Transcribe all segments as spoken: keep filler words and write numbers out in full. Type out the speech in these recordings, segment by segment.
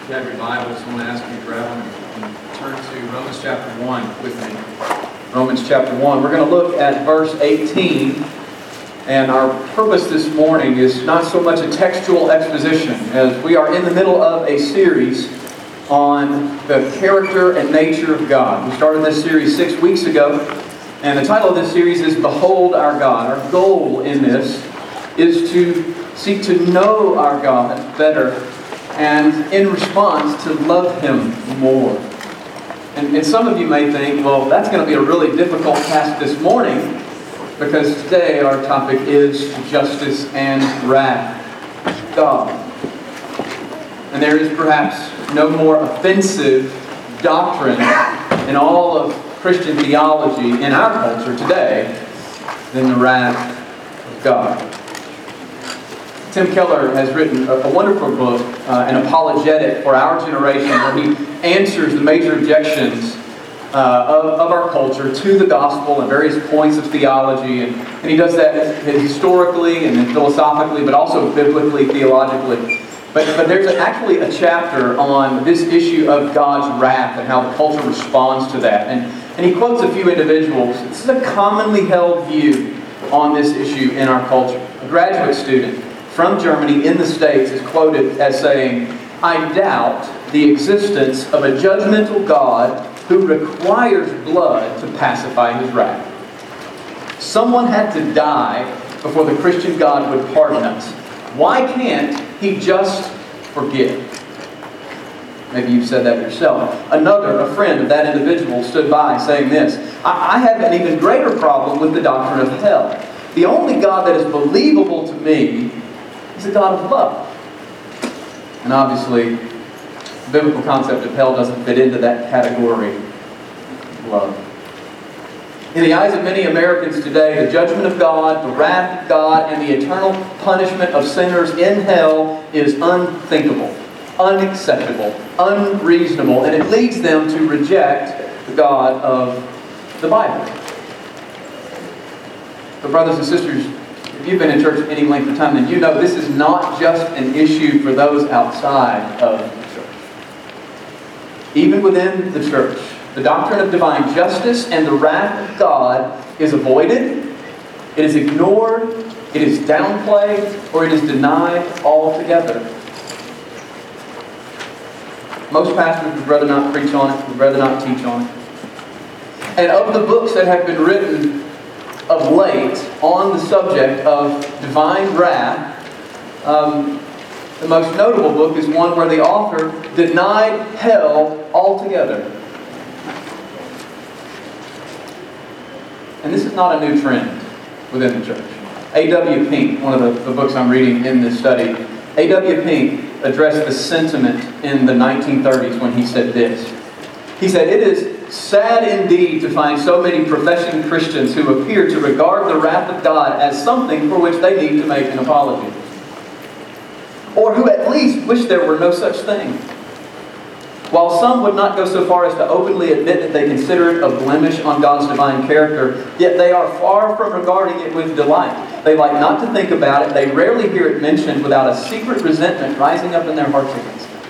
you have your Bibles, I want to ask you to grab them and turn to Romans chapter one with me. Romans chapter one. We're going to look at verse eighteen. And our purpose this morning is not so much a textual exposition, as we are in the middle of a series on the character and nature of God. We started this series six weeks ago, and the title of this series is Behold Our God. Our goal in this is to seek to know our God better, and in response to love Him more. And, and some of you may think, well, that's going to be a really difficult task this morning, because today our topic is justice and wrath of God. And there is perhaps no more offensive doctrine in all of Christian theology in our culture today than the wrath of God. Tim Keller has written a, a wonderful book, uh, an apologetic for our generation, where he answers the major objections uh, of, of our culture to the gospel and various points of theology. And, and he does that historically and then philosophically, but also biblically, theologically. But, but there's actually a chapter on this issue of God's wrath and how the culture responds to that. And, and he quotes a few individuals. This is a commonly held view on this issue in our culture. A graduate student from Germany in the States is quoted as saying, "I doubt the existence of a judgmental God who requires blood to pacify His wrath. Someone had to die before the Christian God would pardon us. Why can't He just forgive?" Maybe you've said that yourself. Another, a friend of that individual, stood by saying this, I, I have an even greater problem with the doctrine of hell. The only God that is believable to me is a God of love." And obviously, the biblical concept of hell doesn't fit into that category of love. In the eyes of many Americans today, the judgment of God, the wrath of God, and the eternal punishment of sinners in hell is unthinkable, unacceptable, unreasonable, and it leads them to reject the God of the Bible. But brothers and sisters, if you've been in church any length of time, then you know this is not just an issue for those outside of the church. Even within the church, the doctrine of divine justice and the wrath of God is avoided, it is ignored, it is downplayed, or it is denied altogether. Most pastors would rather not preach on it, would rather not teach on it. And of the books that have been written of late on the subject of divine wrath, um, the most notable book is one where the author denied hell altogether. And this is not a new trend within the church. A W Pink, one of the, the books I'm reading in this study, A W Pink addressed the sentiment in the nineteen thirties when he said this. He said, "It is sad indeed to find so many professing Christians who appear to regard the wrath of God as something for which they need to make an apology. Or who at least wish there were no such thing. While some would not go so far as to openly admit that they consider it a blemish on God's divine character, yet they are far from regarding it with delight. They like not to think about it. They rarely hear it mentioned without a secret resentment rising up in their hearts against it."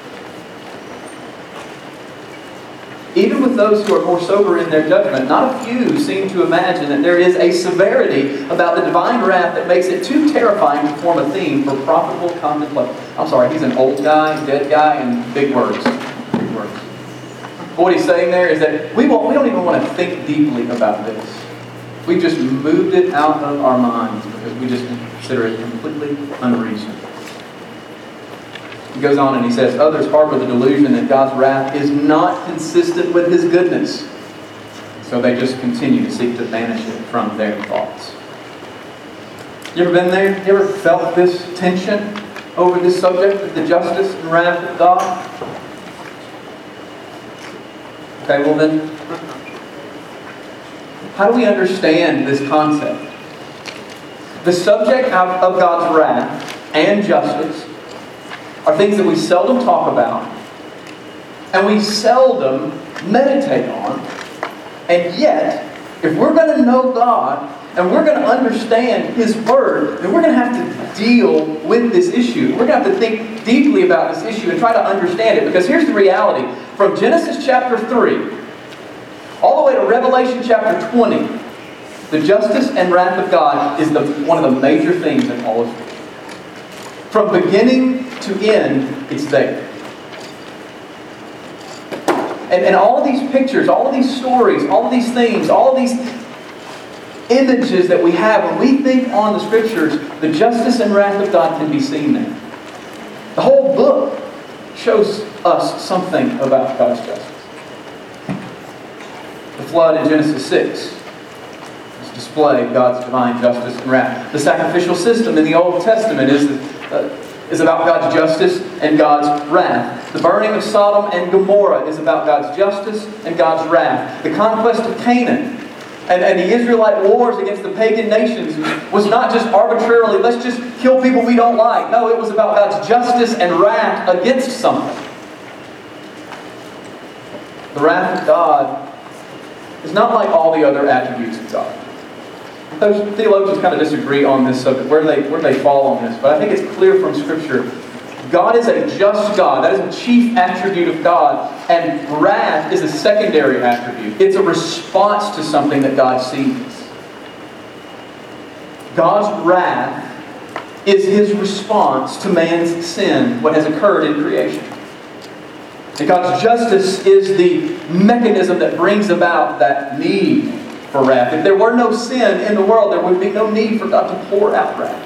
Even with those who are more sober in their judgment, not a few seem to imagine that there is a severity about the divine wrath that makes it too terrifying to form a theme for profitable contemplation. I'm sorry, he's an old guy, dead guy, and big words. Big words. But what he's saying there is that we won't, we don't even want to think deeply about this. We just moved it out of our minds because we just consider it completely unreasonable. He goes on and he says, "Others harbor the delusion that God's wrath is not consistent with His goodness. So they just continue to seek to banish it from their thoughts." You ever been there? You ever felt this tension over this subject of the justice and wrath of God? Okay, well then, how do we understand this concept? The subject of God's wrath and justice are things that we seldom talk about, and we seldom meditate on. And yet, if we're going to know God and we're going to understand His Word, then we're going to have to deal with this issue. We're going to have to think deeply about this issue and try to understand it. Because here's the reality. From Genesis chapter three, all the way to Revelation chapter twenty, the justice and wrath of God is the, one of the major things in all of Scripture. From beginning to end, it's there. And, and all of these pictures, all of these stories, all of these things, all of these images that we have, when we think on the Scriptures, the justice and wrath of God can be seen there. The whole book shows us something about God's justice. The flood in Genesis six display God's divine justice and wrath. The sacrificial system in the Old Testament is, uh, is about God's justice and God's wrath. The burning of Sodom and Gomorrah is about God's justice and God's wrath. The conquest of Canaan and, and the Israelite wars against the pagan nations was not just arbitrarily, let's just kill people we don't like. No, it was about God's justice and wrath against something. The wrath of God is not like all the other attributes of God. Those theologians kind of disagree on this subject, where they, where they fall on this. But I think it's clear from Scripture. God is a just God. That is a chief attribute of God. And wrath is a secondary attribute. It's a response to something that God sees. God's wrath is His response to man's sin, what has occurred in creation. And God's justice is the mechanism that brings about that need for wrath. If there were no sin in the world, there would be no need for God to pour out wrath.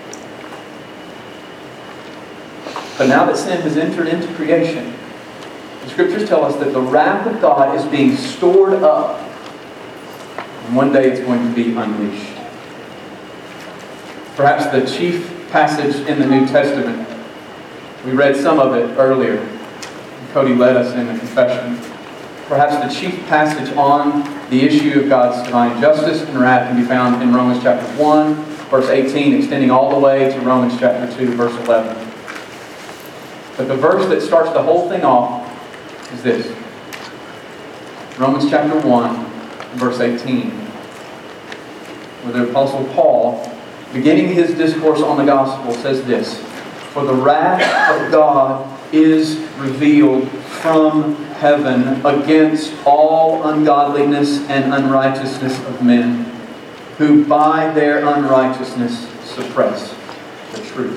But now that sin has entered into creation, the Scriptures tell us that the wrath of God is being stored up. And one day it's going to be unleashed. Perhaps the chief passage in the New Testament, we read some of it earlier. Cody led us in the confession. Perhaps the chief passage on the issue of God's divine justice and wrath can be found in Romans chapter one, verse eighteen, extending all the way to Romans chapter two, verse eleven. But the verse that starts the whole thing off is this. Romans chapter one, verse eighteen. Where the Apostle Paul, beginning his discourse on the gospel, says this: "For the wrath of God is revealed from heaven against all ungodliness and unrighteousness of men, who by their unrighteousness suppress the truth."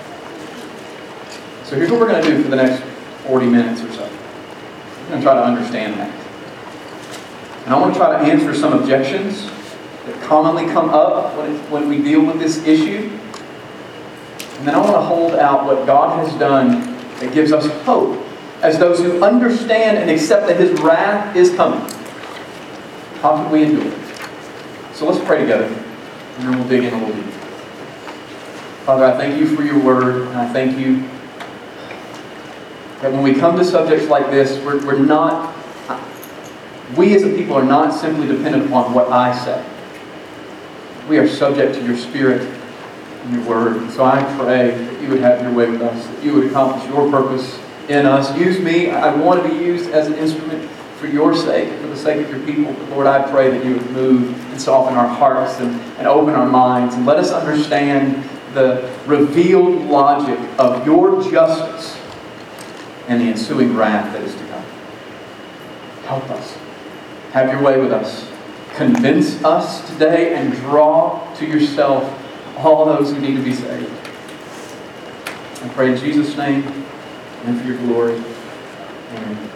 So here's what we're going to do for the next forty minutes or so. We're going to try to understand that. And I want to try to answer some objections that commonly come up when, it, when we deal with this issue. And then I want to hold out what God has done that gives us hope as those who understand and accept that His wrath is coming. How can we endure it? So let's pray together, and then we'll dig in a little deeper. Father, I thank You for Your Word, and I thank You that when we come to subjects like this, we're, we're not, we as a people are not simply dependent upon what I say. We are subject to Your Spirit and Your Word. So I pray that You would have Your way with us, that You would accomplish Your purpose in us. Use me. I want to be used as an instrument for Your sake, for the sake of Your people. But Lord, I pray that You would move and soften our hearts and, and open our minds and let us understand the revealed logic of Your justice and the ensuing wrath that is to come. Help us. Have Your way with us. Convince us today and draw to Yourself all those who need to be saved. I pray in Jesus' name and for Your glory. Amen.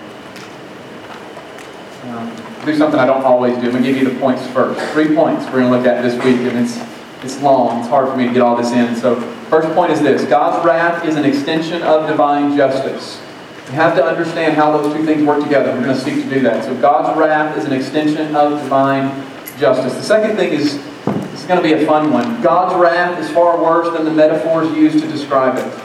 Um, do something I don't always do. I'm going to give you the points first. Three points we're going to look at this week, and it's it's long. It's hard for me to get all this in. So first point is this: God's wrath is an extension of divine justice. You have to understand how those two things work together. We're going to seek to do that. So God's wrath is an extension of divine justice. The second thing is, it's going to be a fun one. God's wrath is far worse than the metaphors used to describe it.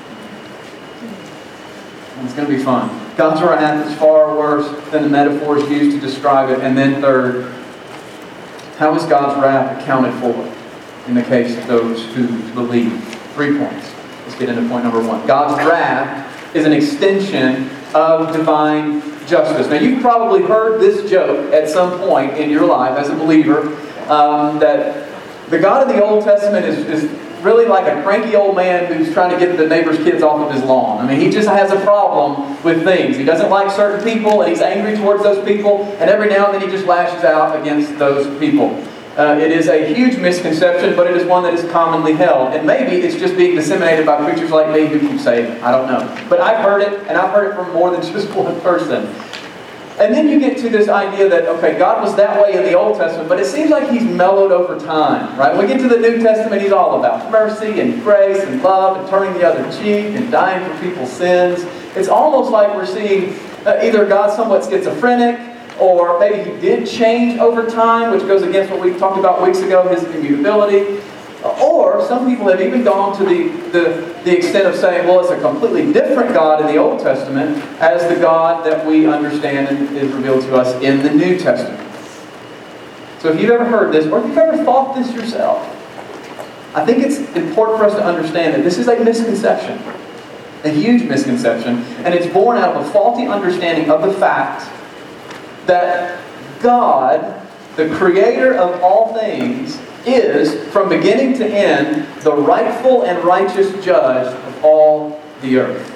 And it's going to be fun. God's wrath is far worse than the metaphors used to describe it. And then third, how is God's wrath accounted for in the case of those who believe? Three points. Let's get into point number one. God's wrath is an extension of divine justice. Now, you've probably heard this joke at some point in your life as a believer, um, that the God of the Old Testament is, is really like a cranky old man who's trying to get the neighbor's kids off of his lawn. I mean, he just has a problem with things. He doesn't like certain people, and he's angry towards those people, and every now and then he just lashes out against those people. Uh, it is a huge misconception, but it is one that is commonly held. And maybe it's just being disseminated by preachers like me who keep saying it. I don't know. But I've heard it, and I've heard it from more than just one person. And then you get to this idea that, okay, God was that way in the Old Testament, but it seems like He's mellowed over time, right? When we get to the New Testament, He's all about mercy and grace and love and turning the other cheek and dying for people's sins. It's almost like we're seeing uh, either God somewhat schizophrenic, or maybe He did change over time, which goes against what we talked about weeks ago, His immutability. Or some people have even gone to the, the, the extent of saying, well, it's a completely different God in the Old Testament as the God that we understand and is revealed to us in the New Testament. So if you've ever heard this, or if you've ever thought this yourself, I think it's important for us to understand that this is a misconception, a huge misconception, and it's born out of a faulty understanding of the fact that God, the Creator of all things, is, from beginning to end, the rightful and righteous judge of all the earth.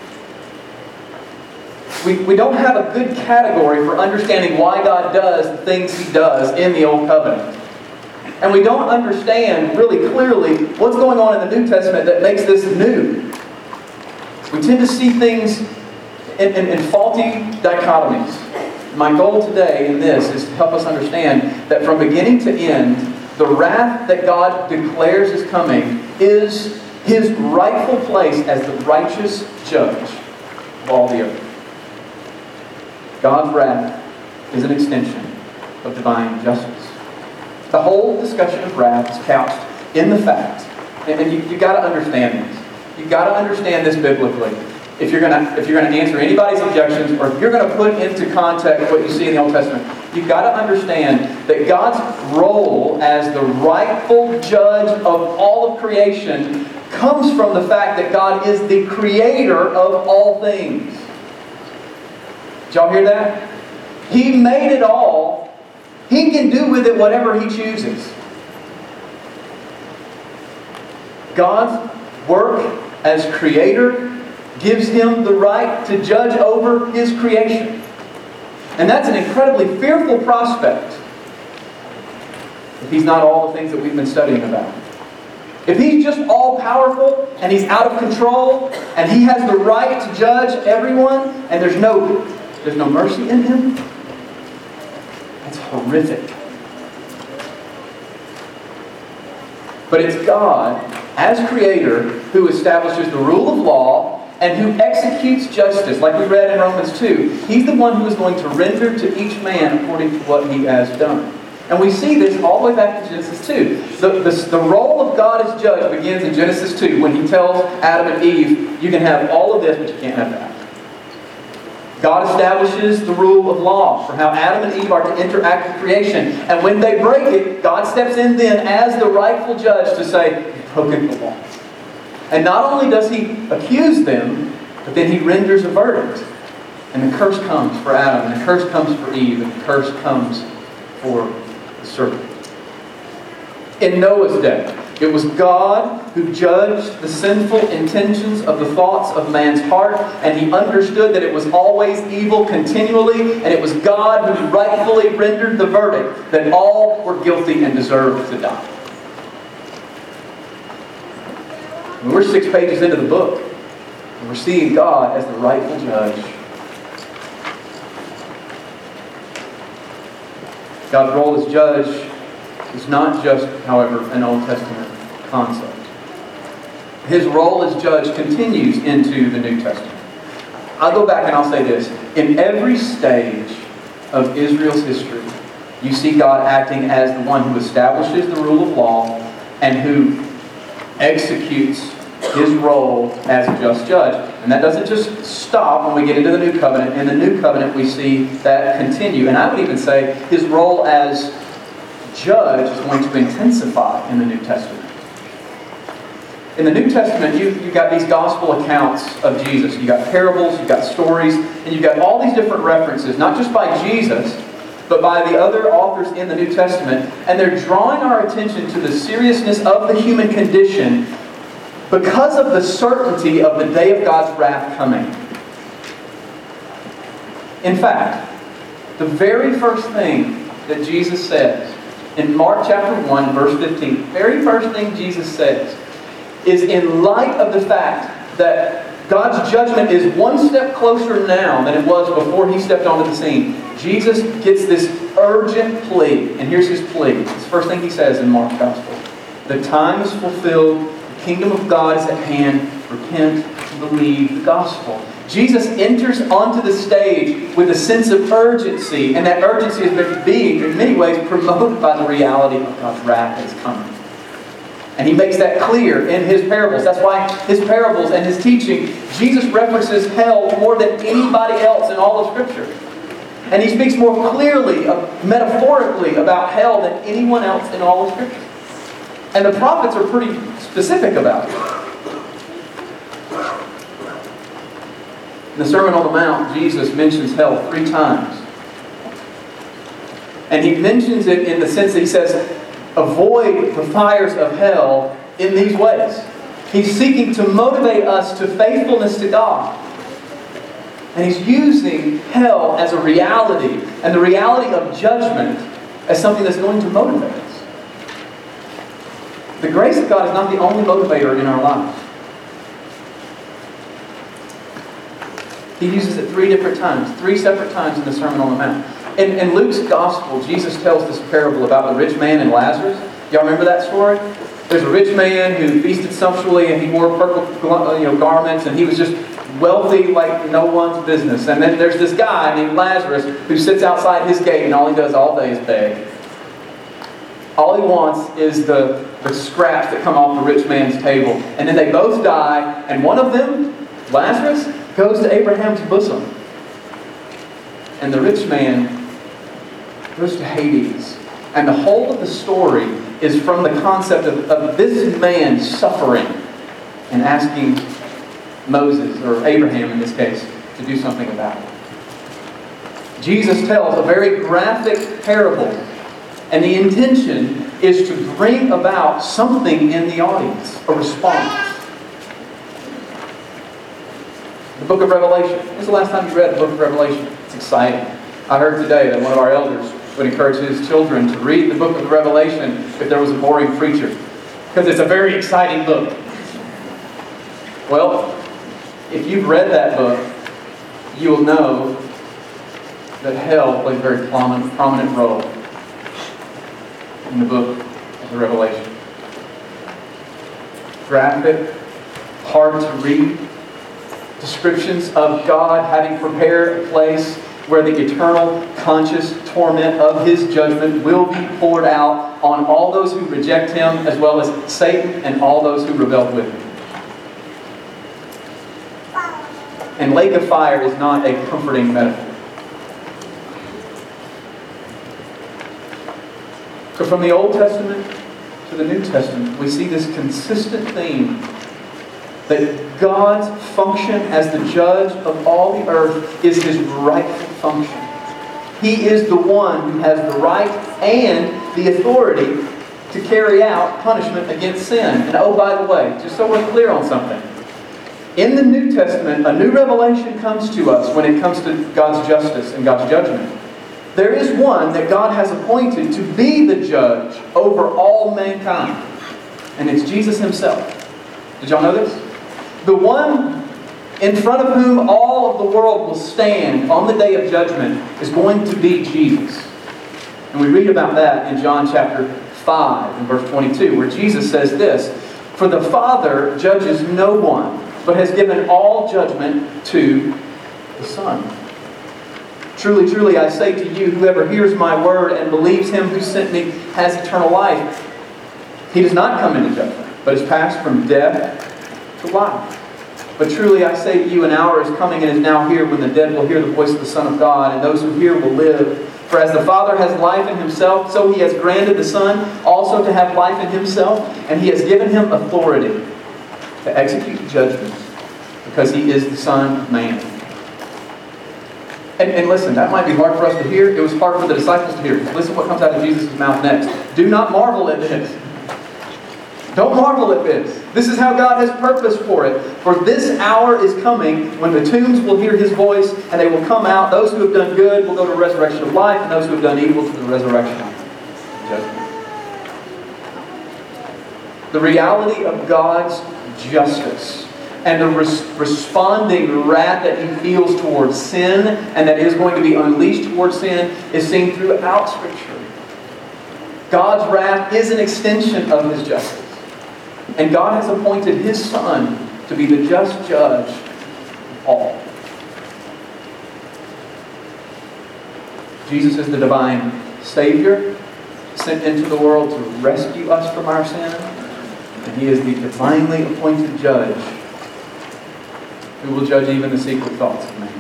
We, we don't have a good category for understanding why God does the things He does in the Old Covenant. And we don't understand really clearly what's going on in the New Testament that makes this new. We tend to see things in, in, in faulty dichotomies. My goal today in this is to help us understand that from beginning to end, the wrath that God declares is coming is His rightful place as the righteous judge of all the earth. God's wrath is an extension of divine justice. The whole discussion of wrath is couched in the fact, and you, you've got to understand this. You've got to understand this biblically. If you're going to if you're going to answer anybody's objections, or if you're going to put into context what you see in the Old Testament, you've got to understand that God's role as the rightful judge of all of creation comes from the fact that God is the creator of all things. Did y'all hear that? He made it all. He can do with it whatever He chooses. God's work as creator gives Him the right to judge over His creation. And that's an incredibly fearful prospect if He's not all the things that we've been studying about. If He's just all-powerful and He's out of control and He has the right to judge everyone and there's no, there's no mercy in Him, that's horrific. But it's God, as Creator, who establishes the rule of law and who executes justice, like we read in Romans two. He's the one who is going to render to each man according to what he has done. And we see this all the way back to Genesis two. The, the, the role of God as judge begins in Genesis two when He tells Adam and Eve, you can have all of this, but you can't have that. God establishes the rule of law for how Adam and Eve are to interact with creation. And when they break it, God steps in then as the rightful judge to say, you've broken the law. And not only does He accuse them, but then He renders a verdict. And the curse comes for Adam, and the curse comes for Eve, and the curse comes for the serpent. In Noah's day, it was God who judged the sinful intentions of the thoughts of man's heart, and He understood that it was always evil continually, and it was God who rightfully rendered the verdict that all were guilty and deserved to die. And we're six pages into the book, and we're seeing God as the rightful judge. God's role as judge is not just, however, an Old Testament concept. His role as judge continues into the New Testament. I'll go back and I'll say this. In every stage of Israel's history, you see God acting as the one who establishes the rule of law and who executes His role as a just judge. And that doesn't just stop when we get into the New Covenant. In the New Covenant, we see that continue. And I would even say His role as judge is going to intensify in the New Testament. In the New Testament, you, you've got these gospel accounts of Jesus. You've got parables, you've got stories, and you've got all these different references, not just by Jesus, but by the other authors in the New Testament. And they're drawing our attention to the seriousness of the human condition because of the certainty of the day of God's wrath coming. In fact, the very first thing that Jesus says in Mark chapter one, verse fifteen, the very first thing Jesus says is, in light of the fact that God's judgment is one step closer now than it was before He stepped onto the scene, Jesus gets this urgent plea. And here's His plea. It's the first thing He says in Mark's Gospel. The time is fulfilled. The kingdom of God is at hand. Repent and believe the gospel. Jesus enters onto the stage with a sense of urgency. And that urgency has been being, in many ways, promoted by the reality of God's wrath that is coming. And He makes that clear in His parables. That's why His parables and His teaching, Jesus references hell more than anybody else in all of Scripture. And He speaks more clearly, uh, metaphorically, about hell than anyone else in all of Scripture. And the prophets are pretty specific about it. In the Sermon on the Mount, Jesus mentions hell three times. And He mentions it in the sense that He says, avoid the fires of hell in these ways. He's seeking to motivate us to faithfulness to God. And He's using hell as a reality, and the reality of judgment as something that's going to motivate us. The grace of God is not the only motivator in our lives. He uses it three different times, three separate times in the Sermon on the Mount. In, in Luke's Gospel, Jesus tells this parable about the rich man and Lazarus. Y'all remember that story? There's a rich man who feasted sumptuously, and he wore purple you know, garments, and he was just wealthy like no one's business. And then there's this guy named Lazarus who sits outside his gate, and all he does all day is beg. All he wants is the, the scraps that come off the rich man's table. And then they both die, and one of them, Lazarus, goes to Abraham's bosom. And the rich man goes to Hades. And the whole of the story is from the concept of, of this man suffering and asking Moses, or Abraham in this case, to do something about it. Jesus tells a very graphic parable. And the intention is to bring about something in the audience, a response. The book of Revelation. When's the last time you read the book of Revelation? It's exciting. I heard today that one of our elders would encourage his children to read the book of Revelation if there was a boring preacher, because it's a very exciting book. Well, if you've read that book, you will know that hell plays a very prominent, prominent role in the book of the Revelation. Graphic, hard to read, descriptions of God having prepared a place where the eternal, conscious torment of His judgment will be poured out on all those who reject Him, as well as Satan and all those who rebel with Him. And lake of fire is not a comforting metaphor. So from the Old Testament to the New Testament, we see this consistent theme that God's function as the judge of all the earth is His rightful function. He is the one who has the right and the authority to carry out punishment against sin. And oh, by the way, just so we're clear on something, in the New Testament, a new revelation comes to us when it comes to God's justice and God's judgment. There is one that God has appointed to be the judge over all mankind. And it's Jesus Himself. Did y'all know this? The one in front of whom all of the world will stand on the day of judgment is going to be Jesus. And we read about that in John chapter five and verse twenty-two, where Jesus says this, "For the Father judges no one, but has given all judgment to the Son. Truly, truly, I say to you, whoever hears my word and believes Him who sent me has eternal life. He does not come into judgment, but is passed from death to life. But truly I say to you, an hour is coming and is now here when the dead will hear the voice of the Son of God, and those who hear will live. For as the Father has life in Himself, so He has granted the Son also to have life in Himself, and He has given Him authority to execute judgment, because He is the Son of Man." And, and listen, that might be hard for us to hear. It was hard for the disciples to hear. Listen what comes out of Jesus' mouth next. Do not marvel at this. Don't marvel at this. This is how God has purpose for it. For this hour is coming when the tombs will hear His voice and they will come out. Those who have done good will go to the resurrection of life, and those who have done evil to the resurrection of judgment. The reality of God's justice and the res- responding wrath that He feels towards sin and that is going to be unleashed towards sin is seen throughout Scripture. God's wrath is an extension of His justice. And God has appointed His Son to be the just judge of all. Jesus is the divine Savior sent into the world to rescue us from our sin. And He is the divinely appointed judge who will judge even the secret thoughts of man.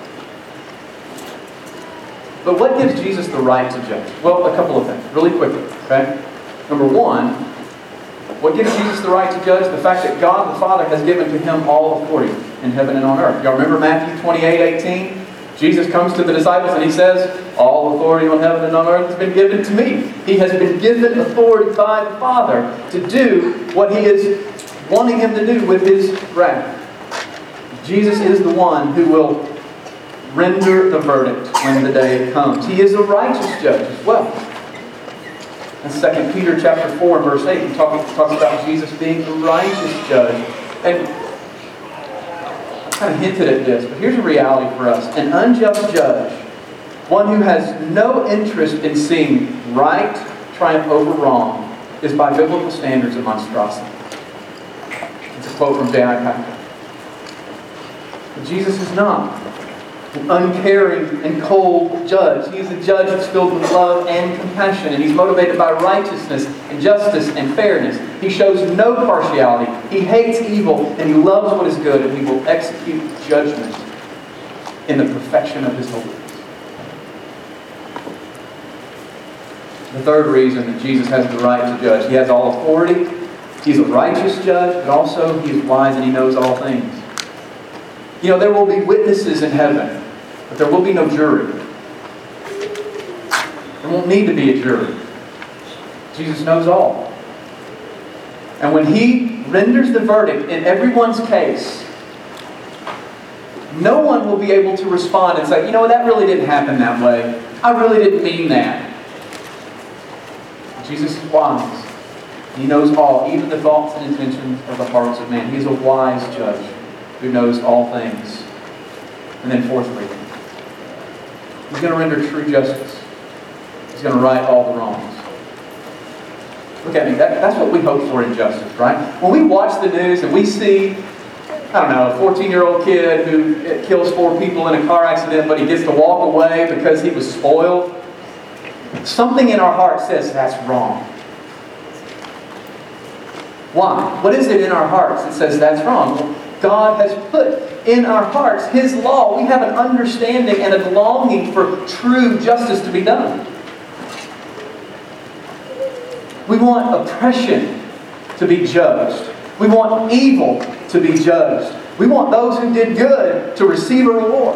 But what gives Jesus the right to judge? Well, a couple of things, really quickly. Okay? Number one, what gives Jesus the right to judge? The fact that God the Father has given to Him all authority in heaven and on earth. Y'all remember Matthew twenty-eight eighteen? Jesus comes to the disciples and He says, all authority on heaven and on earth has been given to me. He has been given authority by the Father to do what He is wanting Him to do with His wrath. Jesus is the one who will render the verdict when the day comes. He is a righteous judge as well. In Second Peter chapter four and verse eight, he talks, talks about Jesus being the righteous judge. And I kind of hinted at this, but here's a reality for us. An unjust judge, one who has no interest in seeing right triumph over wrong, is by biblical standards a monstrosity. It's a quote from J I Packer. But Jesus is not an uncaring and cold judge. He is a judge who's filled with love and compassion, and He's motivated by righteousness and justice and fairness. He shows no partiality. He hates evil, and He loves what is good, and He will execute judgment in the perfection of His holiness. The third reason that Jesus has the right to judge, He has all authority. He's a righteous judge, but also He is wise and He knows all things. You know, there will be witnesses in heaven, but there will be no jury. There won't need to be a jury. Jesus knows all. And when He renders the verdict in everyone's case, no one will be able to respond and say, you know, that really didn't happen that way. I really didn't mean that. Jesus is wise. He knows all, even the thoughts and intentions of the hearts of man. He is a wise judge who knows all things. And then fourthly, He's going to render true justice. He's going to right all the wrongs. Look at me. That, that's what we hope for in justice, right? When we watch the news and we see, I don't know, a fourteen-year-old kid who kills four people in a car accident, but he gets to walk away because he was spoiled, something in our heart says that's wrong. Why? What is it in our hearts that says that's wrong? Well, God has put in our hearts His law. We have an understanding and a longing for true justice to be done. We want oppression to be judged. We want evil to be judged. We want those who did good to receive a reward.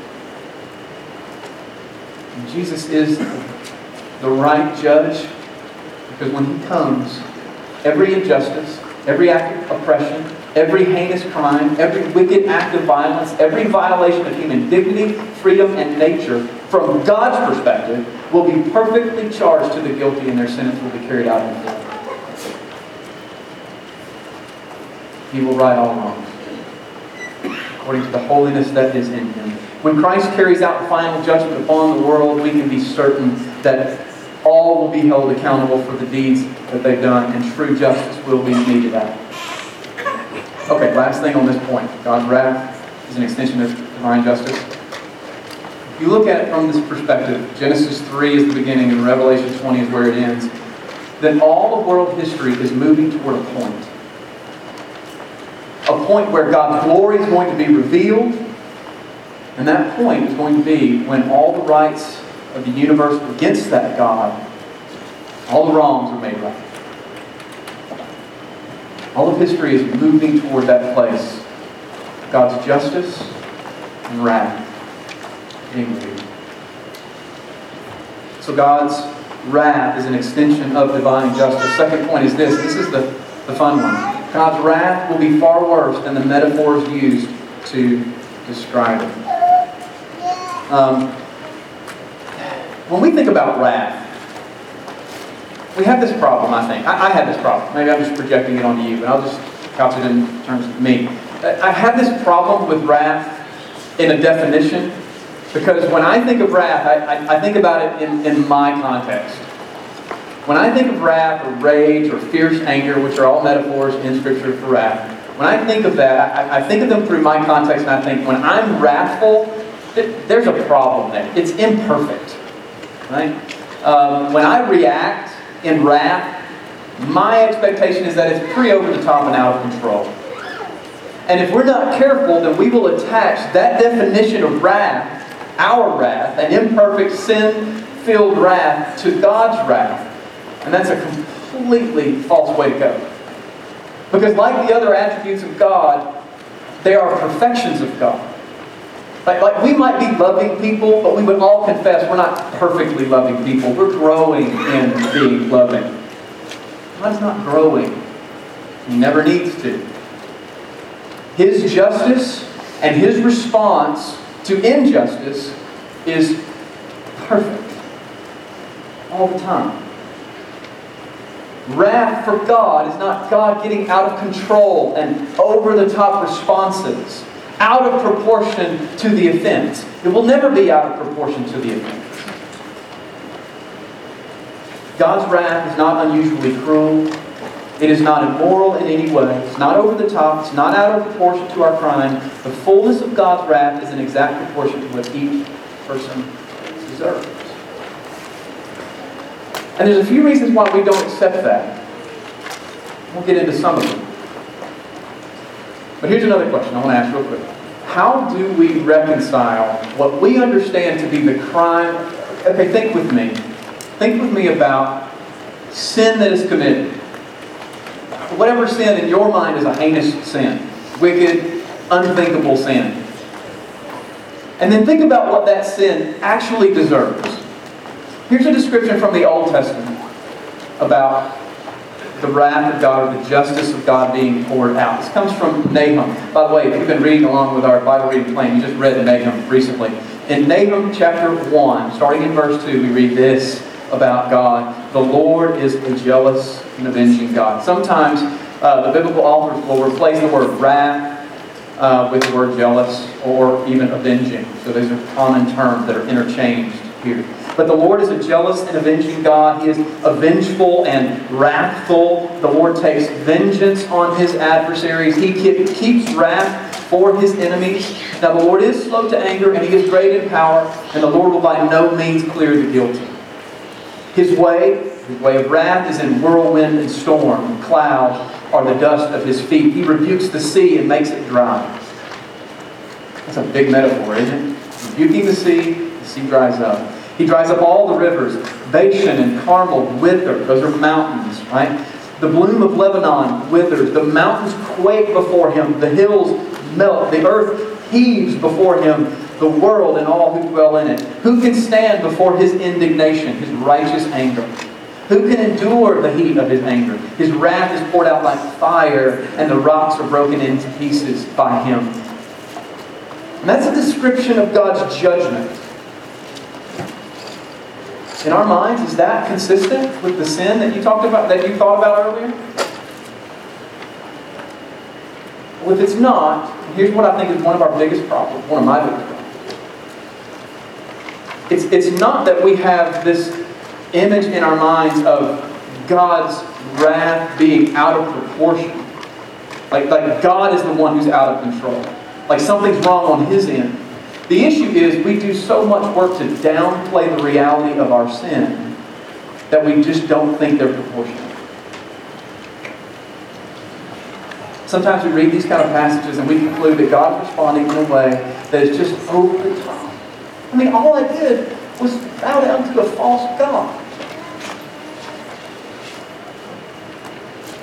And Jesus is the right judge because when He comes, every injustice, every act of oppression, every heinous crime, every wicked act of violence, every violation of human dignity, freedom, and nature, from God's perspective, will be perfectly charged to the guilty, and their sentence will be carried out in full. He will right all wrongs according to the holiness that is in Him. When Christ carries out the final judgment upon the world, we can be certain that all will be held accountable for the deeds that they've done, and true justice will be meted out. Okay, last thing on this point. God's wrath is an extension of divine justice. If you look at it from this perspective, Genesis three is the beginning and Revelation twenty is where it ends, then all of world history is moving toward a point. A point where God's glory is going to be revealed, and that point is going to be when all the rights of the universe against that God, all the wrongs are made right. All of history is moving toward that place. God's justice and wrath. being weak. So God's wrath is an extension of divine justice. Second point is this. This is the, the fun one. God's wrath will be far worse than the metaphors used to describe it. Um, when we think about wrath, we have this problem, I think. I, I have this problem. Maybe I'm just projecting it onto you, but I'll just couch it in terms of me. I have this problem with wrath in a definition, because when I think of wrath, I, I, I think about it in, in my context. When I think of wrath or rage or fierce anger, which are all metaphors in Scripture for wrath, when I think of that, I, I think of them through my context, and I think when I'm wrathful, th- there's a problem there. It's imperfect. Right? Um, when I react in wrath, my expectation is that it's pretty over the top and out of control. And if we're not careful, then we will attach that definition of wrath, our wrath, an imperfect, sin-filled wrath, to God's wrath. And that's a completely false way to go. Because like the other attributes of God, they are perfections of God. Like, like we might be loving people, but we would all confess we're not perfectly loving people. We're growing in being loving. God's not growing. He never needs to. His justice and His response to injustice is perfect. All the time. Wrath for God is not God getting out of control and over-the-top responses, out of proportion to the offense. It will never be out of proportion to the offense. God's wrath is not unusually cruel. It is not immoral in any way. It's not over the top. It's not out of proportion to our crime. The fullness of God's wrath is in exact proportion to what each person deserves. And there's a few reasons why we don't accept that. We'll get into some of them. But here's another question I want to ask real quick. How do we reconcile what we understand to be the crime? Okay, think with me. Think with me about sin that is committed. Whatever sin in your mind is a heinous sin. Wicked, unthinkable sin. And then think about what that sin actually deserves. Here's a description from the Old Testament about the wrath of God, or the justice of God being poured out. This comes from Nahum. By the way, if you've been reading along with our Bible reading plan, you just read Nahum recently. In Nahum chapter one, starting in verse two, we read this about God. The Lord is a jealous and avenging God. Sometimes uh, the biblical authors will replace the word wrath uh, with the word jealous or even avenging. So these are common terms that are interchanged here. But the Lord is a jealous and avenging God. He is avengeful and wrathful. The Lord takes vengeance on His adversaries. He keeps wrath for His enemies. Now the Lord is slow to anger, and He is great in power, and the Lord will by no means clear the guilty. His way, His way of wrath, is in whirlwind and storm, and cloud are the dust of His feet. He rebukes the sea and makes it dry. That's a big metaphor, isn't it? Rebuking the sea, the sea dries up. He dries up all the rivers. Bashan and Carmel wither. Those are mountains, right? The bloom of Lebanon withers. The mountains quake before Him. The hills melt. The earth heaves before Him. The world and all who dwell in it. Who can stand before His indignation, His righteous anger? Who can endure the heat of His anger? His wrath is poured out like fire, and the rocks are broken into pieces by Him. And that's a description of God's judgment. In our minds, is that consistent with the sin that you talked about, that you thought about earlier? Well, if it's not, here's what I think is one of our biggest problems, one of my biggest problems. It's, it's not that we have this image in our minds of God's wrath being out of proportion. Like, like God is the one who's out of control. Like something's wrong on His end. The issue is we do so much work to downplay the reality of our sin that we just don't think they're proportional. Sometimes we read these kind of passages and we conclude that God's responding in a way that is just over the top. I mean, all I did was bow down to a false God.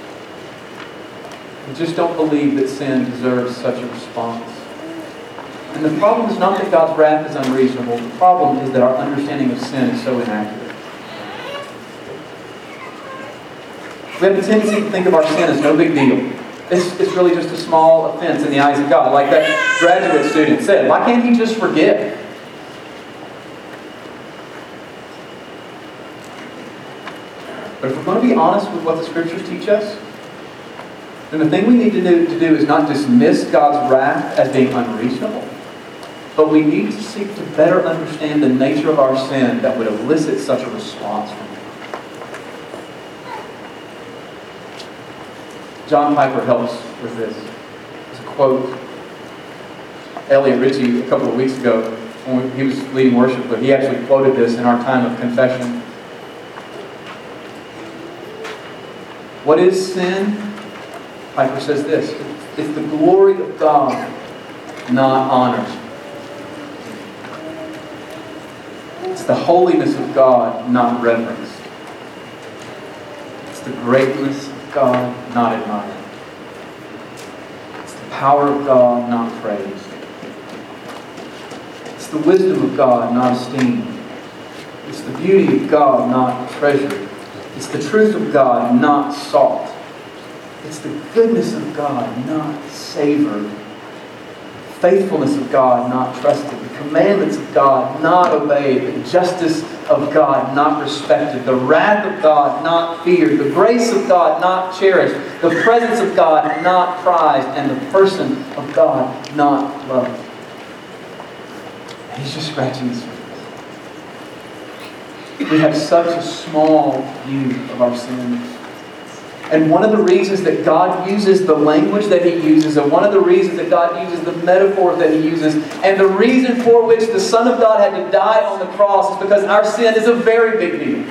We just don't believe that sin deserves such a response. And the problem is not that God's wrath is unreasonable. The problem is that our understanding of sin is so inaccurate. We have a tendency to think of our sin as no big deal. It's, it's really just a small offense in the eyes of God. Like that graduate student said, why can't he just forgive? But if we're going to be honest with what the Scriptures teach us, then the thing we need to do, to do is not dismiss God's wrath as being unreasonable, but we need to seek to better understand the nature of our sin that would elicit such a response from Him. John Piper helps with this. There's a quote. Elliot Ritchie, a couple of weeks ago, when he was leading worship, but he actually quoted this in our time of confession. What is sin? Piper says this: it's the glory of God, not honor. It's the holiness of God, not reverence. It's the greatness of God, not admired. It's the power of God, not praise. It's the wisdom of God, not esteem. It's the beauty of God, not treasured. It's the truth of God, not sought. It's the goodness of God, not savored. Faithfulness of God, not trusted. The commandments of God, not obeyed. The justice of God, not respected. The wrath of God, not feared. The grace of God, not cherished. The presence of God, not prized. And the person of God, not loved. He's just scratching the surface. We have such a small view of our sins. And one of the reasons that God uses the language that He uses, and one of the reasons that God uses the metaphors that He uses, and the reason for which the Son of God had to die on the cross is because our sin is a very big deal.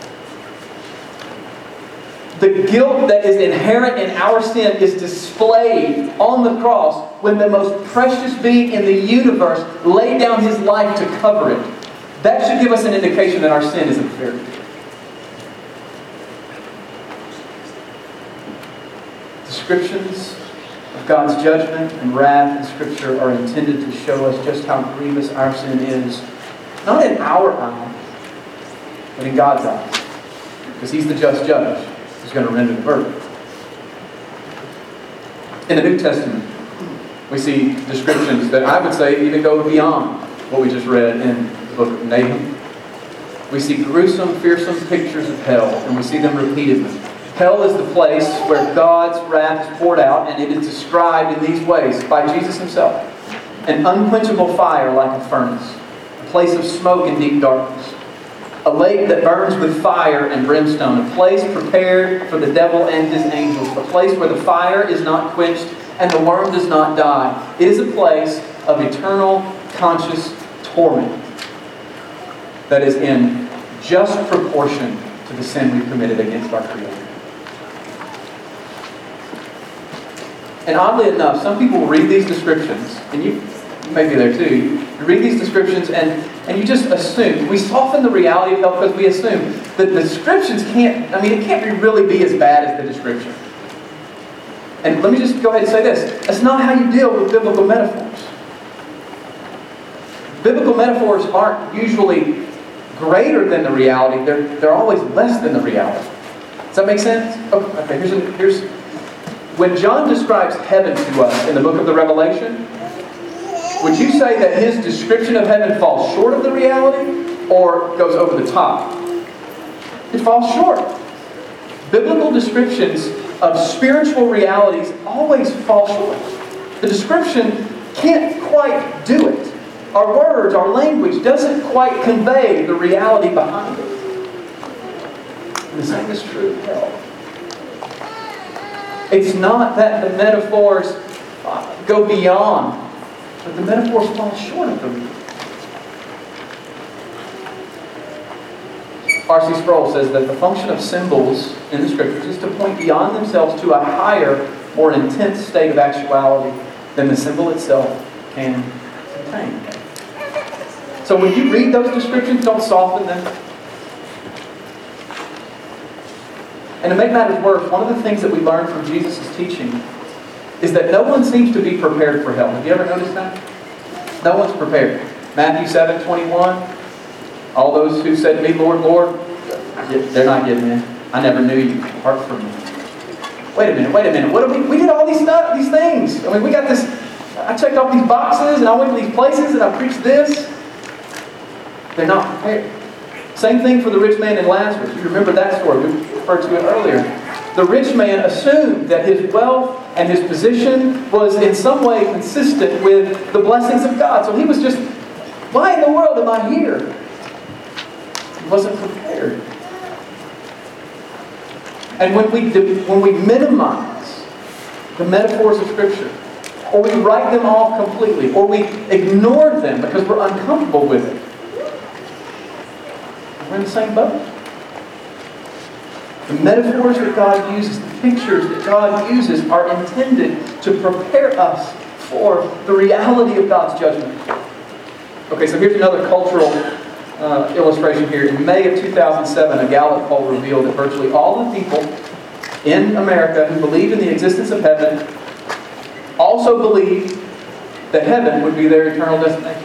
The guilt that is inherent in our sin is displayed on the cross when the most precious being in the universe laid down His life to cover it. That should give us an indication that our sin isn't very big. Descriptions of God's judgment and wrath in Scripture are intended to show us just how grievous our sin is, not in our eyes, but in God's eyes. Because He's the just judge who's going to render the verdict. In the New Testament, we see descriptions that I would say even go beyond what we just read in the book of Nahum. We see gruesome, fearsome pictures of hell, and we see them repeatedly. Hell is the place where God's wrath is poured out, and it is described in these ways by Jesus Himself. An unquenchable fire like a furnace, a place of smoke and deep darkness, a lake that burns with fire and brimstone, a place prepared for the devil and his angels, a place where the fire is not quenched and the worm does not die. It is a place of eternal, conscious torment that is in just proportion to the sin we've committed against our Creator. And oddly enough, some people read these descriptions, and you, you may be there too, you read these descriptions and, and you just assume. We soften the reality of hell because we assume that the descriptions can't, I mean, it can't really be as bad as the description. And let me just go ahead and say this. That's not how you deal with biblical metaphors. Biblical metaphors aren't usually greater than the reality. They're, they're always less than the reality. Does that make sense? Okay, okay here's, a, here's when John describes heaven to us in the book of the Revelation, would you say that his description of heaven falls short of the reality or goes over the top? It falls short. Biblical descriptions of spiritual realities always fall short. The description can't quite do it. Our words, our language doesn't quite convey the reality behind it. And the same is true of hell. It's not that the metaphors go beyond, but the metaphors fall short of them. R C Sproul says that the function of symbols in the Scriptures is to point beyond themselves to a higher, more intense state of actuality than the symbol itself can contain. So when you read those descriptions, don't soften them. And to make matters worse, one of the things that we learn from Jesus' teaching is that no one seems to be prepared for hell. Have you ever noticed that? No one's prepared. Matthew seven twenty-one. All those who said to me, Lord, Lord, they're not getting in. I never knew you. Depart from me. Wait a minute, wait a minute. What do we, we did all these stuff, these things. I mean, we got this. I checked off these boxes and I went to these places and I preached this. They're not prepared. Same thing for the rich man and Lazarus. You remember that story. We referred to it earlier. The rich man assumed that his wealth and his position was in some way consistent with the blessings of God. So he was just, why in the world am I here? He wasn't prepared. And when we, do, when we minimize the metaphors of Scripture, or we write them off completely, or we ignore them because we're uncomfortable with it, we're in the same boat. The metaphors that God uses, the pictures that God uses are intended to prepare us for the reality of God's judgment. Okay, so here's another cultural uh, illustration here. In May of two thousand seven, a Gallup poll revealed that virtually all the people in America who believe in the existence of heaven also believe that heaven would be their eternal destination.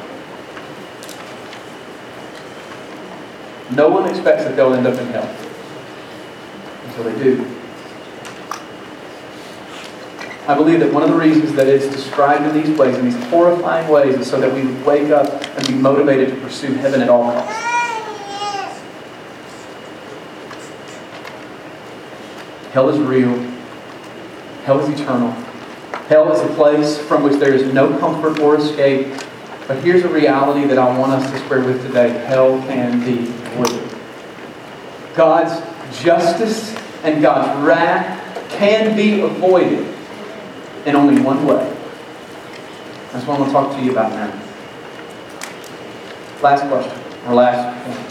No one expects that they'll end up in hell until they do. I believe that one of the reasons that it's described in these ways, in these horrifying ways, is so that we wake up and be motivated to pursue heaven at all costs. Hell is real. Hell is eternal. Hell is a place from which there is no comfort or escape. But here's a reality that I want us to square with today. Hell can be avoided. God's justice and God's wrath can be avoided in only one way. That's what I want to talk to you about now. Last question, or last point.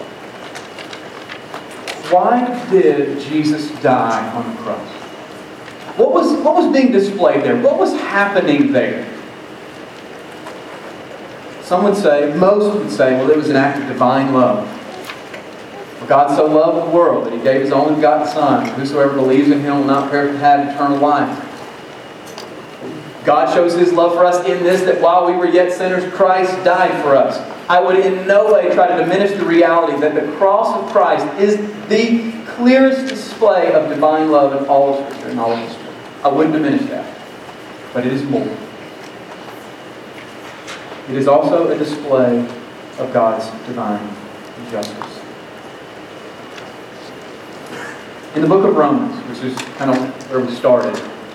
Why did Jesus die on the cross? What was, what was being displayed there? What was happening there? Some would say, most would say, well, it was an act of divine love. For God so loved the world that He gave His only begotten Son. Whosoever believes in Him will not perish but have eternal life. God shows His love for us in this, that while we were yet sinners, Christ died for us. I would in no way try to diminish the reality that the cross of Christ is the clearest display of divine love in all of Scripture and all of history. I wouldn't diminish that. But it is more. It is also a display of God's divine justice. In the book of Romans, which is kind of where we started,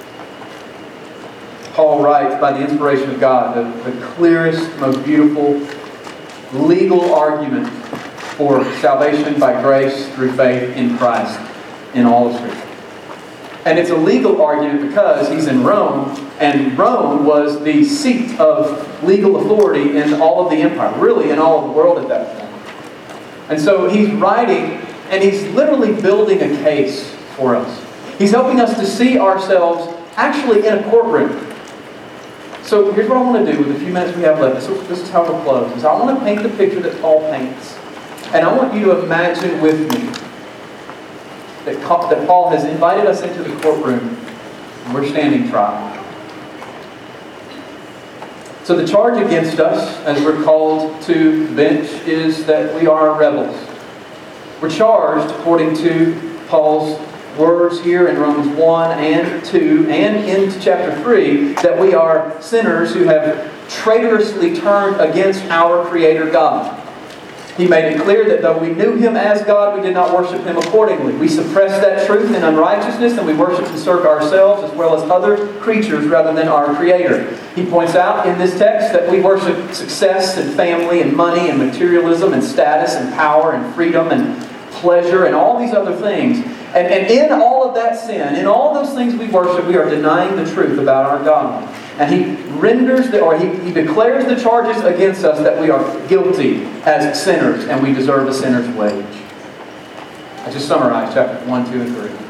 Paul writes, by the inspiration of God, the, the clearest, most beautiful legal argument for salvation by grace through faith in Christ in all of Scripture. And it's a legal argument because he's in Rome, and Rome was the seat of legal authority in all of the empire, really in all of the world at that point. And so he's writing, and he's literally building a case for us. He's helping us to see ourselves actually in a courtroom. So here's what I want to do with the few minutes we have left. This, this is how we'll close. Is I want to paint the picture that Paul paints. And I want you to imagine with me that, that Paul has invited us into the courtroom and we're standing trial. So the charge against us, as we're called to the bench, is that we are rebels. We're charged, according to Paul's words here in Romans one and two and into chapter three, that we are sinners who have traitorously turned against our Creator God. He made it clear that though we knew Him as God, we did not worship Him accordingly. We suppressed that truth in unrighteousness, and we worshiped and served ourselves as well as other creatures rather than our Creator. He points out in this text that we worship success and family and money and materialism and status and power and freedom and pleasure and all these other things. And, and in all of that sin, in all those things we worship, we are denying the truth about our God. And he renders, the, or he, he declares the charges against us that we are guilty as sinners and we deserve a sinner's wage. I just summarized chapters one, two, and three.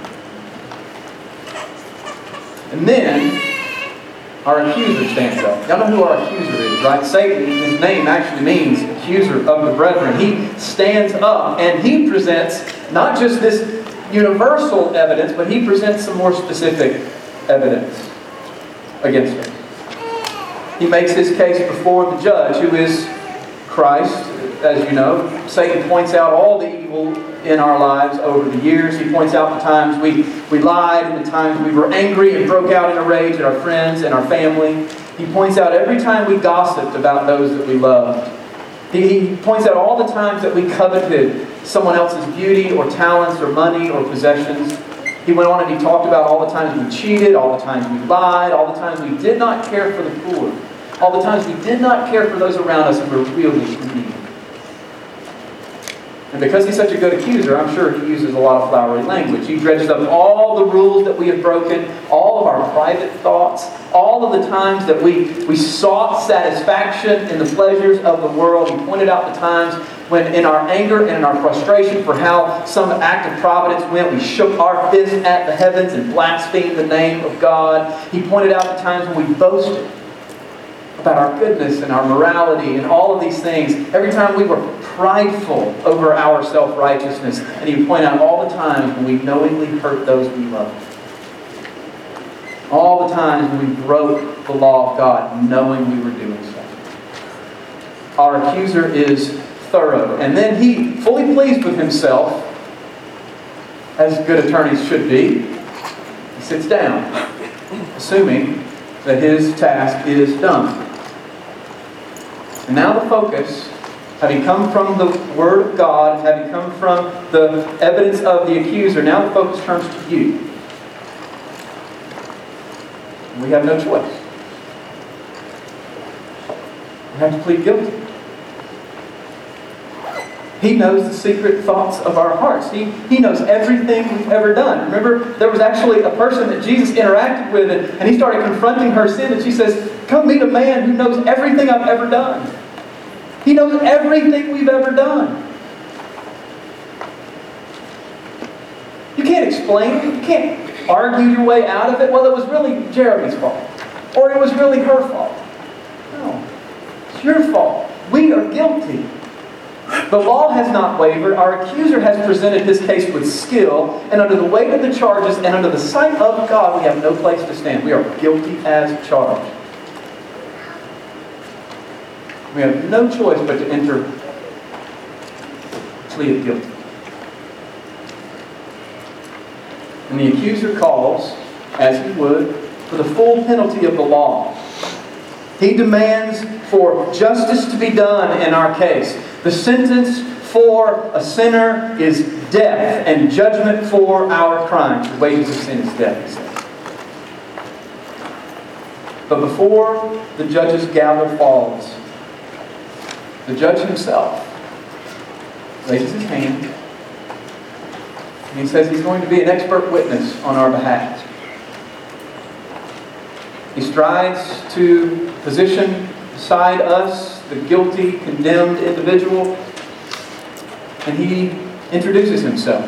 And then our accuser stands up. Y'all know who our accuser is, right? Satan, his name actually means accuser of the brethren. He stands up and he presents not just this universal evidence, but he presents some more specific evidence against us. he makes his case before the judge, who is Christ. As you know, Satan points out all the evil in our lives over the years. He points out the times we, we lied and the times we were angry and broke out in a rage at our friends and our family. He points out every time we gossiped about those that we loved. He, he points out all the times that we coveted someone else's beauty or talents or money or possessions. He went on and he talked about all the times we cheated, all the times we lied, all the times we did not care for the poor, all the times we did not care for those around us who were really in need. And because he's such a good accuser, I'm sure he uses a lot of flowery language. He dredges up all the rules that we have broken, all of our private thoughts, all of the times that we, we sought satisfaction in the pleasures of the world. He pointed out the times when in our anger and in our frustration for how some act of providence went, we shook our fist at the heavens and blasphemed the name of God. He pointed out the times when we boasted about our goodness and our morality and all of these things. Every time we were prideful over our self-righteousness. And he would point out all the times when we knowingly hurt those we loved. All the times when we broke the law of God, knowing we were doing so. Our accuser is thorough. And then he, fully pleased with himself, as good attorneys should be, he sits down, assuming that his task is done. And now the focus, having come from the Word of God, having come from the evidence of the accuser, now the focus turns to you. We have no choice. We have to plead guilty. He knows the secret thoughts of our hearts. He, he knows everything we've ever done. Remember, there was actually a person that Jesus interacted with, and, and he started confronting her sin, and she says, "Come meet a man who knows everything I've ever done." He knows everything we've ever done. You can't explain it. You can't argue your way out of it. Well, it was really Jeremy's fault. Or it was really her fault. No. It's your fault. We are guilty. The law has not wavered. Our accuser has presented his case with skill. And under the weight of the charges and under the sight of God, we have no place to stand. We are guilty as charged. We have no choice but to enter plea of guilty. And the accuser calls, as he would, for the full penalty of the law. He demands for justice to be done in our case. The sentence for a sinner is death, and judgment for our crimes. The wages of sin is death, he says. But before the judge's gavel falls, the judge himself raises his hand and he says he's going to be an expert witness on our behalf. He strides to position beside us the guilty, condemned individual, and he introduces himself.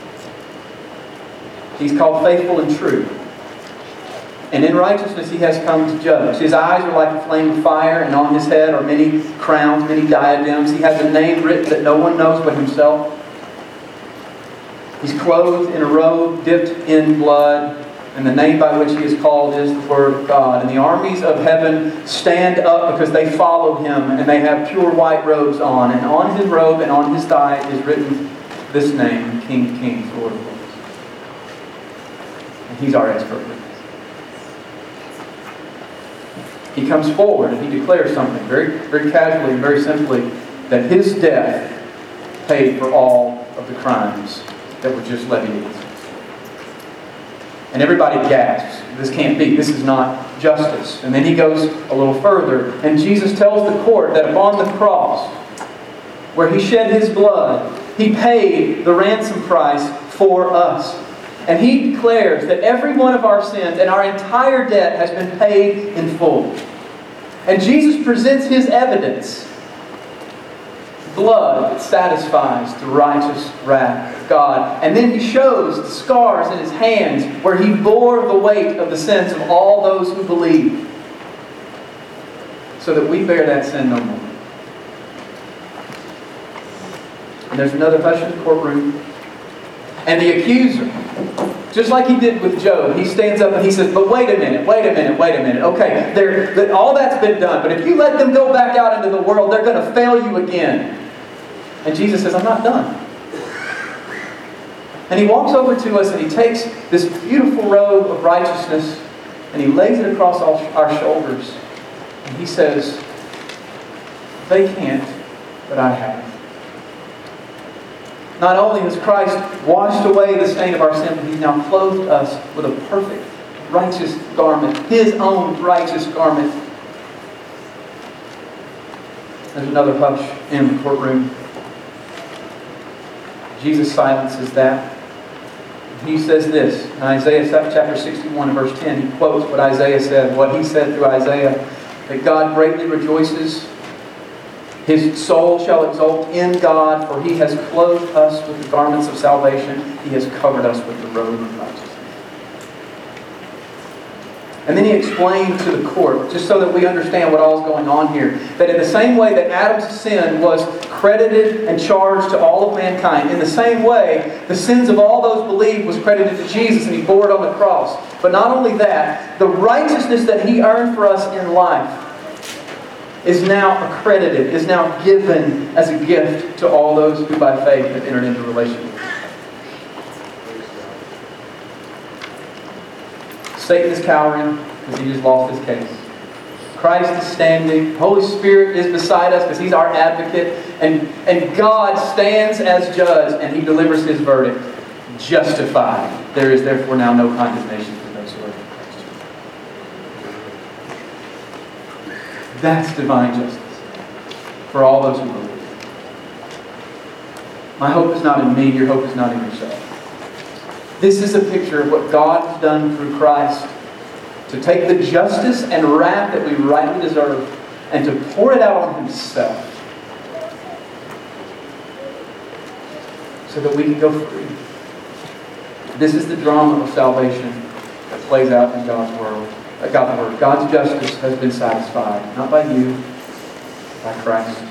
He's called Faithful and True. And in righteousness he has come to judge. His eyes are like a flame of fire, and on his head are many crowns, many diadems. He has a name written that no one knows but himself. He's clothed in a robe dipped in blood, and the name by which he is called is the Word of God. And the armies of heaven stand up because they follow him, and they have pure white robes on. And on his robe and on his thigh is written this name, King of Kings, Lord of Lords. And he's our expert witness. He comes forward and he declares something very, very casually and very simply, that his death paid for all of the crimes that were just levied against him. And everybody gasps. This can't be. This is not justice. And then he goes a little further, and Jesus tells the court that upon the cross, where he shed his blood, he paid the ransom price for us. And he declares that every one of our sins and our entire debt has been paid in full. And Jesus presents his evidence. Blood that satisfies the righteous wrath of God. And then he shows the scars in his hands where he bore the weight of the sins of all those who believe. So that we bear that sin no more. And there's another hush in the courtroom. And the accuser, just like he did with Job, he stands up and he says, but wait a minute, wait a minute, wait a minute. Okay, they're, all that's been done, but if you let them go back out into the world, they're going to fail you again. And Jesus says, I'm not done. And he walks over to us and he takes this beautiful robe of righteousness and he lays it across our shoulders. And he says, they can't, but I have. Not only has Christ washed away the stain of our sin, but He's now clothed us with a perfect, righteous garment. His own righteous garment. There's another hush in the courtroom. Jesus silences that. He says this in Isaiah chapter sixty-one and verse ten. He quotes what Isaiah said, what he said through Isaiah, that God greatly rejoices. His soul shall exult in God, for He has clothed us with the garments of salvation. He has covered us with the robe of righteousness. And then he explained to the court, just so that we understand what all is going on here, that in the same way that Adam's sin was credited and charged to all of mankind, in the same way, the sins of all those believed was credited to Jesus, and He bore it on the cross. But not only that, the righteousness that He earned for us in life is now accredited, is now given as a gift to all those who by faith have entered into a relationship with Him. Satan is cowering because he just lost his case. Christ is standing. Holy Spirit is beside us because He's our advocate. And, and God stands as judge and He delivers His verdict. Justified. There is therefore now no condemnation for those who are in Christ Jesus. That's divine justice for all those who believe. My hope is not in me. Your hope is not in yourself. This is a picture of what God has done through Christ to take the justice and wrath that we rightly deserve and to pour it out on Himself so that we can go free. This is the drama of salvation that plays out in God's world. God's word. God's justice has been satisfied, not by you, by Christ.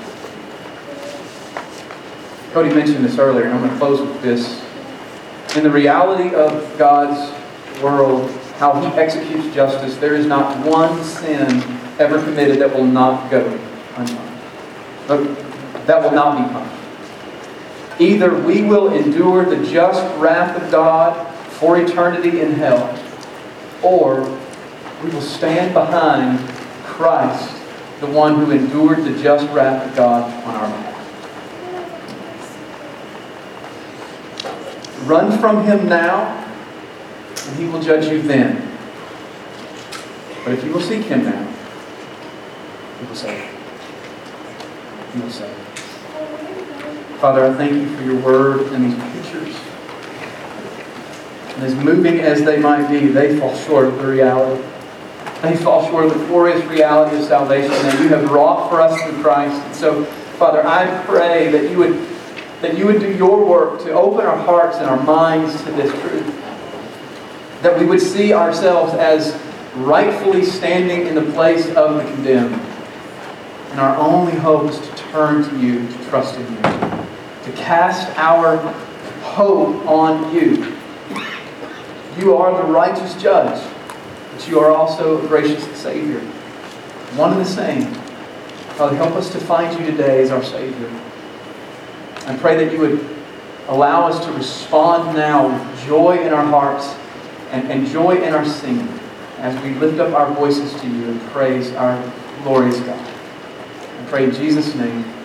Cody mentioned this earlier, and I'm going to close with this. In the reality of God's world, how He executes justice, there is not one sin ever committed that will not go unpunished. That will not be punished. Either we will endure the just wrath of God for eternity in hell, or we will stand behind Christ, the one who endured the just wrath of God on our behalf. Run from Him now, and He will judge you then. But if you will seek Him now, He will save you. He will save you. Father, I thank You for Your word and these pictures. And as moving as they might be, they fall short of the reality. They fall short of the glorious reality of salvation that You have wrought for us through Christ. And so, Father, I pray that You would that You would do Your work to open our hearts and our minds to this truth. That we would see ourselves as rightfully standing in the place of the condemned. And our only hope is to turn to You, to trust in You, to cast our hope on You. You are the righteous judge, but You are also a gracious Savior. One and the same. Father, help us to find You today as our Savior. I pray that You would allow us to respond now with joy in our hearts and, and joy in our singing as we lift up our voices to You and praise our glorious God. I pray in Jesus' name.